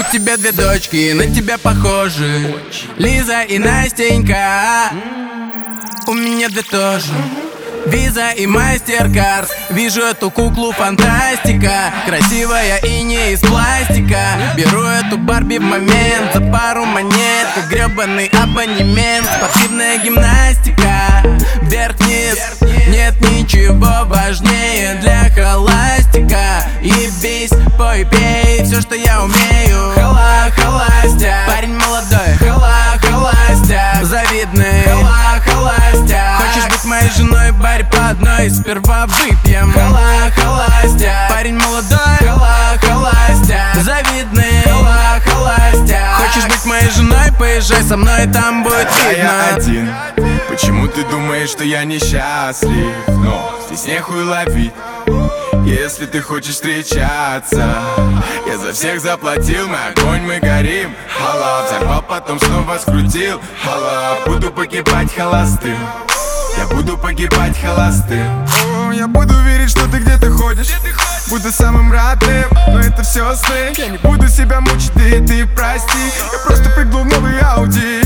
тебя две дочки, на тебя похожи, Лиза и Настенька. У меня две тоже, Виза и Мастеркард. Вижу эту куклу фантастика, красивая и не из пластика. Беру эту Барби в момент, за пару монет, как гребаный абонемент. Спортивная гимнастика, вверх-вниз, нет ничего важнее для холастика. Ебись, пой, пей, все, что я умею. Холостяк, парень молодой, холостяк, завидный, холостяк. Хочешь быть моей женой, барь по одной, сперва выпьем. Холостяк, парень молодой, холостяк, завидный, холостяк. Хочешь быть моей женой, поезжай со мной, там будет видно. Я один, почему ты думаешь, что я несчастлив? Но здесь нехуй ловить, если ты хочешь встречаться. Я за всех заплатил, мы огонь, мы горим. Хала, взорвал, потом снова скрутил. Хала, буду погибать холостым, я буду погибать холостым. Я буду верить, что ты где-то ходишь, буду самым родным, но это все сны. Я не буду себя мучить, ты прости. Я просто прыгнул в новый Ауди.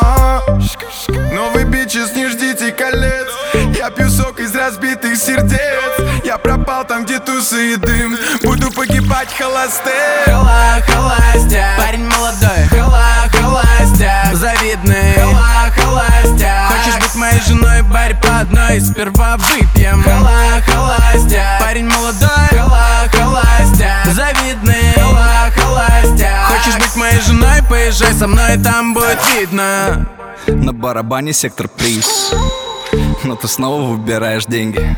Новый бичес, не ждите колец. Я пью сок из разбитых сердец. Я пропал там, где тусы и дым. Буду погибать холостым. Холостяк, парень молодой, холостяк, завидный, холостяк. Хочешь быть моей женой, барь по одной, сперва выпьем. Холостяк, парень молодой, холостяк, завидный, холостяк. Хочешь быть моей женой, поезжай со мной, там будет видно. На барабане сектор приз, но ты снова выбираешь деньги.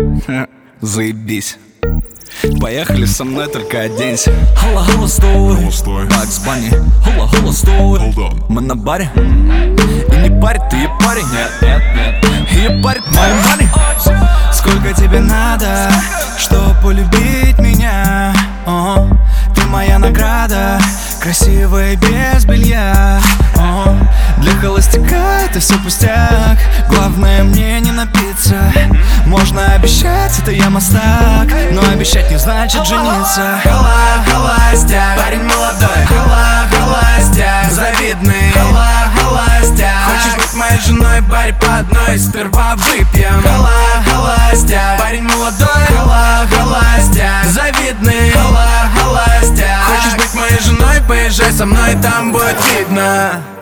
Заебись. Поехали со мной, только оденься. Холла, стой, Бакс Банни. Холла, стой. Мы на баре. И не парит, ты парень. Нет. И парит моим money. Сколько тебе надо, чтоб полюбить меня? Ты моя награда, красивая без белья. Для холостяка это все пустяк, главное мне не напиться. Можно обещать, это я мастак, но обещать не значит жениться. Холостяк, парень молодой, холостяк, завидный, холостяк. Хочешь быть моей женой, барь по одной, сперва выпьем. Холостяк, парень молодой, холостяк, завидный, холостяк. Хочешь быть моей женой, поезжай со мной, там будет видно.